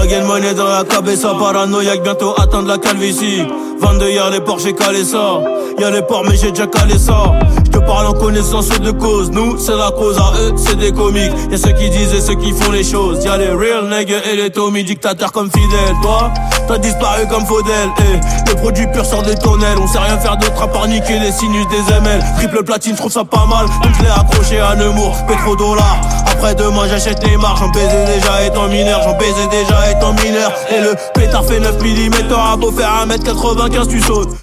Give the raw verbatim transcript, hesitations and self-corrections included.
Baguette monnaie dans la cabeza, paranoïaque, bientôt atteindre la calvitie. vingt-deux, y'a les porcs, j'ai calé ça. Y'a les porcs, mais j'ai déjà calé ça. J'te parle en connaissance de cause. Nous, c'est la cause, à eux, c'est des comiques. Y'a ceux qui disent et ceux qui font les choses. Y'a les real niggas et les Tommy, dictateurs comme Fidel. Toi, t'as disparu comme Faudel. Eh, le produit pur sort des tonnelles. On sait rien faire d'autre à part niquer les sinus des M L. Triple platine, j'trouve ça pas mal. Donc j'l'ai accroché à Nemours, pétrodollars. Après demain, j'achète les marques. J'en baisais déjà étant mineur. J'en baisais déjà étant mineur. Et le pétard fait neuf millimètres. T'auras beau faire un mètre quatre-vingt-quinze, tu sautes.